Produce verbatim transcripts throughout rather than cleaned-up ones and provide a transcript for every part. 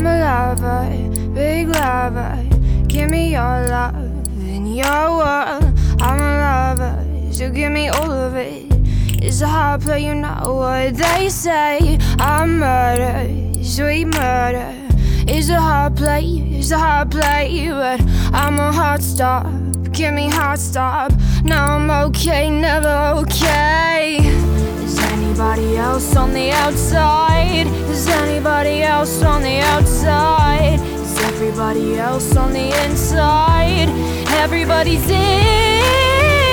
I'm a lover, big lover. Give me your love in your world. I'm a lover, so give me all of it. It's a hard play, you know what they say. I'm murder, sweet murder. It's a hard play, it's a hard play, but I'm a hard stop. Give me hard stop. Now I'm okay, never okay. Is anybody else on the outside? Is anybody else on the outside? Is everybody else on the inside? Everybody's in.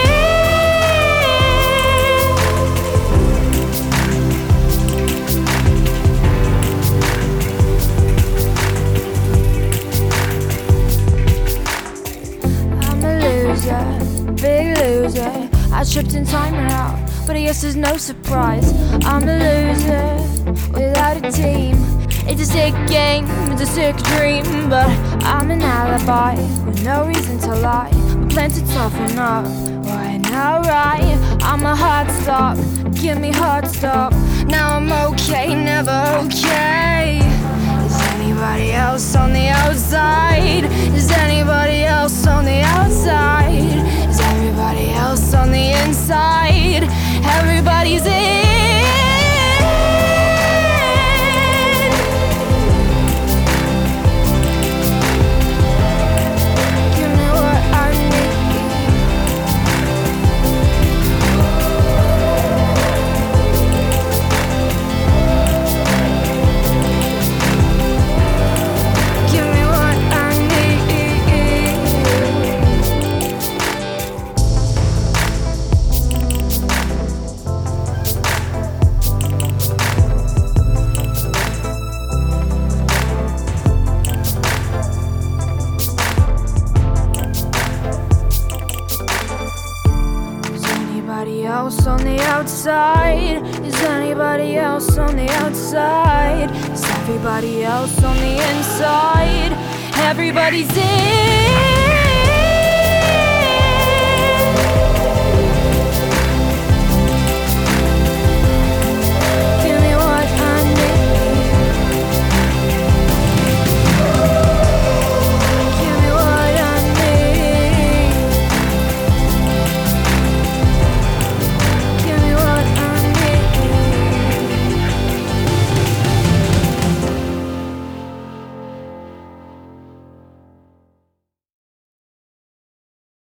Big loser, I tripped in time and out, but I guess there's no surprise. I'm a loser without a team. It's a sick game, it's a sick dream, but I'm an alibi with no reason to lie. My plan to toughen up, right now, right? I'm a hard stop, give me hard stop. Now I'm okay, never okay. Is anybody else on the outside? Is anybody else on the outside? Is everybody else on the inside? Everybody's in. Give me what I need. Give me what I need. Is anybody else on the outside? Is anybody else on the outside? Is everybody else on the inside? Everybody's in.